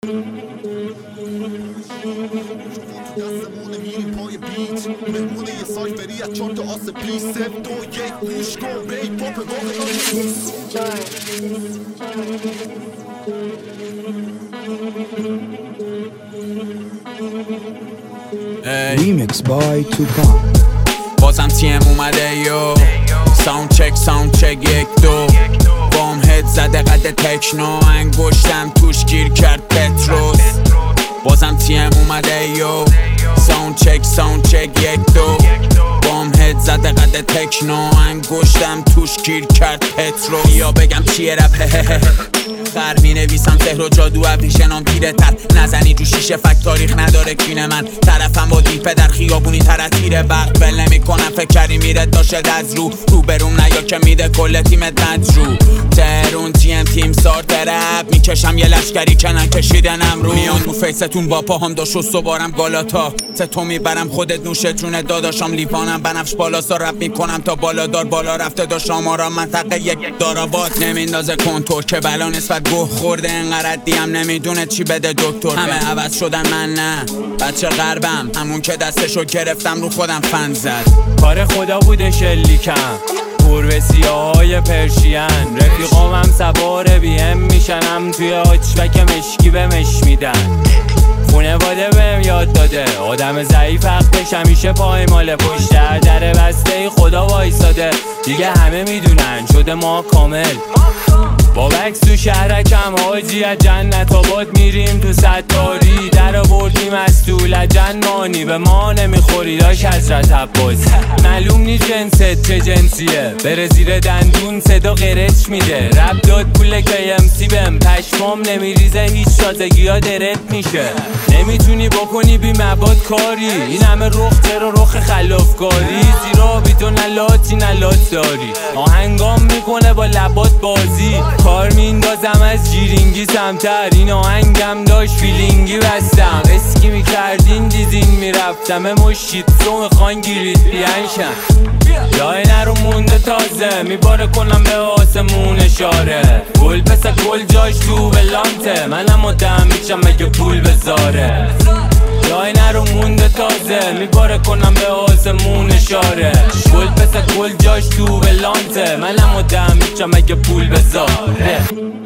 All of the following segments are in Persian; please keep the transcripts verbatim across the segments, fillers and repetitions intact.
دستمونه میریم پای بیت مهمونه یه سایت بری از چهار تا آس پیش سف دو یک گوش کن بی پاپ واقعی Remix by Tupac. بازم تیم اومده یو ساوند چک ساوند چک یک دو بام هد زده قد تکنو انگشتم توش گیر کرد پتروس بازم تیم اومده یو ساوند چک ساوند چک یک دو بام هد زده قد تکنو انگشتم توش گیر کرد پتروس یا بگم چیه رپ خر می نویسم سحر و جادو ابریشنام تیره تر نزنی جو شیشه فک تاریخ نداره کین من طرفم با دیپه در خیابونی تر از تیره وقت بل نمی کنم فکر کردی میره داشت از رو رو بروم نیا که میده کل تیمت مجرو ترون تیم تیم سار ترپ میکشم یه لشکری که نکشیدنم رو میان رو فیستون با پاهم داشت و سوارم گالاتا ستو میبرم خودت نوشه جونه داداشم لیوانم بنفش بالا سا رپ میکنم تا بالا دار بالا رفته داشت آمارم منطقه یک دارابات نمیندازه کنتور که بلا نسبت گوه خورده انقدر دیم نمیدونه چی بده دکتر همه عوض شدن من نه بچه غربم همون که دستشو گرفتم رو خودم فن زد کار خدا بوده شلیکم گربه سیاهای پرشین رفیقامم سوار بیم میشنم توی هاچبک مشکی به مش میدن خونواده بهم یاد داده آدم ضعیف حقش همیشه پایماله پشت در در بسته خدا وایساده دیگه همه میدونن شده ما کامل با بکس تو شهرکم حاجی از جنت آباد میریم تو ستاری در آوردیم از تو لجن مانی به ما نمیخوری داش حضرت عباس معلوم نی جنست چه جنسیه بره زیر دندون صدا قرچ میده رب داد پول که ام سی بهم پشمام نمیریزه هیچ تازگی ها درت میشه نمیتونی بکنی بی مباد کاری این همه رخ تر و رخ خلافکاری زیرا بی تو نلاتی نلات داری آهنگام میکنه با لبات بازی کار میندازم از جیرینگی سمتر این آهنگم داشت فیلینگی بستم اسکی میکردین دیزین میرفتم مشید تو میخواین گیرید بیانشم جای نرو مونده تازه میباره کنم به آسمون اشاره گل پس گل جاش تو بلانته منم مدام میشم مگه پول بذاره جای نرو مونده تازه میباره کنم به آسمون اشاره گل پس گل جاش تو بلانته منم مدام میشم مگه پول بذاره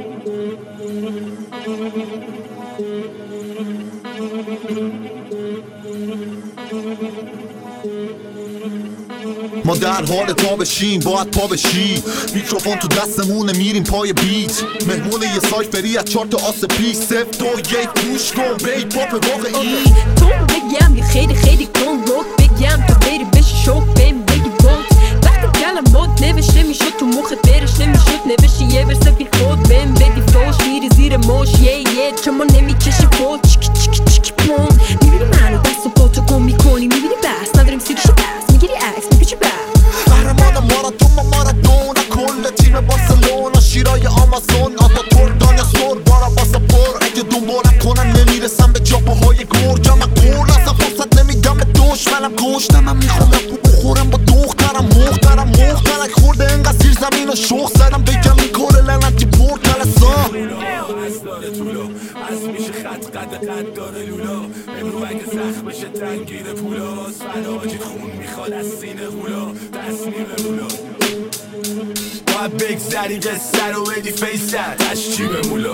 ما در حال تا بشیم باید پا بشی میکروفون تو دستمونه میریم پای بیت مهمونه یه سایت بری از چهار تا آس پیش سف دو یک گوش کن بی پاپ واقعی تو بگم یه خیلی خیلی کن روک بگم تا بری بشی شوک بیم بگی بوت وقتی کلمات نوشته میشد تو مخت برش نمیشد نوشی یه ورسه بی خود بیم بدی فوش میری زیر موش یه یه چما نمیکشی فوت چیکی چیکی چیکی پون میبینی منو دست و پاتو کن میکنی میبینی بس نداریم سیریشو بس میگیری عکس میپیچی بس قهرمان ماراتون ما ماراتون کل تیم بارسلونا شیرای آمازون آتا تردان یا سور بارا باسا پر اگه دنبالم کنن نمیرسم به جاپاهای گرجم من قول اصلا فرصت نمیدم به دشمنم کشتم من میخوام رو بخورم با دخترم مخترم مخترک خورده انقدر زیر زمین و شخ زدم بگم این کار لعنتی پر کلسا از داره طولو از میشه خط قد قد داره لولا امرو اگه زخم بشه تنگیر پولاست فلاجی خون میخواد از سینه هولا تصمیم مولا باید بگذری قصه رو بدی فیستر تشجیب مولا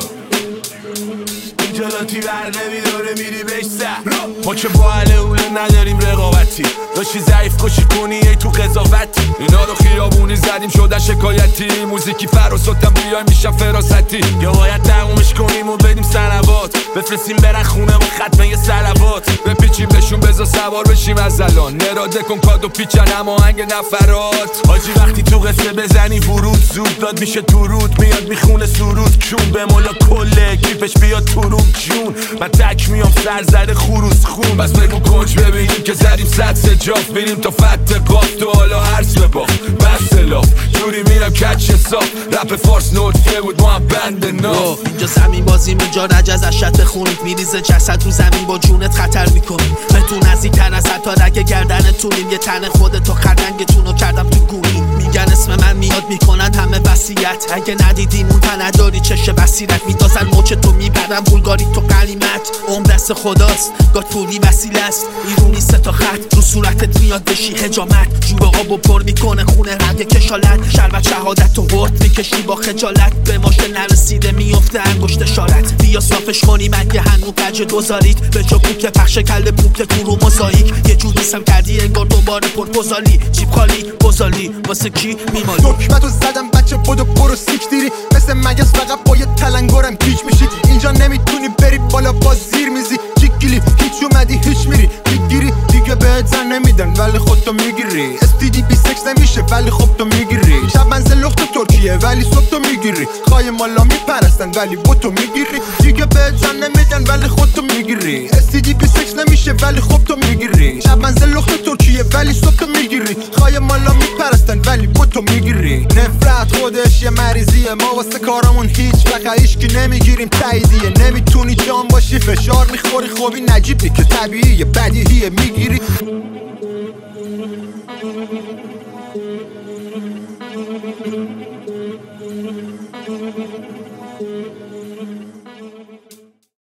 اینجا لاتی بر نمیداره میری بشتر ما که با اهل اوله نداریم رقابتی داشتی ضعیف کشی کنی ای تو قضاوتی اینا رو خیابونی زدیم شدن شکایتی موزیکی فراساتم بیایم میشم فراستی یا باید تقومش کنیم و بدیم سنوات بفرستیم برن خونه و ختمه یه سلوات بپیچیم بهشون بزا سوار بشیم از الان نراده کن کادو پیچن اما هنگ نفرات حاجی وقتی تو قصه بزنی ورود زود داد میشه درود میاد میخونه سرود کون به مولا کله کیفش بیاد تو روم جون من تک میام سر زده خروس خون بس بگو کنج ببینیم که زدیم صد سجاف میریم تا فت قاف تو حالا هرس بباخت بس الاف جوری میرم کچ حساب رپ فارس نوتیه بود ما هم بند ناف اینجا زمین بازیم اینجا رجز از شط خونید میریزه جسد رو زمین با جونت خطر میکنیم به تو نزدیک تر از حتی رگ گردنتونیم یه تن خودتو خدنگتونو کردم تو گونی میگن اسم من میاد میکنن همه وصیت. اگه ندیدی مون نداری چش بصیرت. میدازن موچ تو میبرن بولگاری تو قلیمت. عمر دست خداست گات پولی وسیله است. ایرونی سه تا خط رو صورتت میاد بشی حجامت. جوب آبو پر میکنه خونه رنگ کشالت. شربت شهادت تو ورد میکشی با خجالت. به ماشه نرسیده میفته انگشت شارت. بیا صافش کنی مگه هنو کج دوزاریت. به جا پوک پخش کل پوک تو رو موزاییک. یه جور نیستم کردی انگار دوباره پرپوزالی. جیب خالی بزالی واسه کی میمالی. دکمتو زدم بچه بودو برو سیک دیری. مثل مگس فقط با یه تلنگرم گیج میشی. اینجا نمیتونی بری بالا با زیر میزی. جیک گلی هیچ اومدی هیچ میری میگیری دیگه بهت زن نمیدن ولی خودتو میگیری. استیدی بی سکس نمیشه ولی خب تو میگیری. شب منزل لخت ترکیه ولی صبح تو میگیری. خواهی مالا میپرستن ولی بوتو میگیری دیگه بهت زن نمیدن ولی خودتو میگیری. استیدی بی سکس نمیشه ولی خب تو میگیری. شب منزل لخت ترکیه ولی صبح تو میگیری. خواهی مالا میپرستن ولی بوتو میگیری. نفرت خودش یه مریضیه. ما واسه کارمون هیچ وقت هیچکی نمیگیریم تاییدیه. نمیتونی جان باشی فشار میخوری خوبی نجیبی که طبیعیه بدیهیه میگیری. Thank you.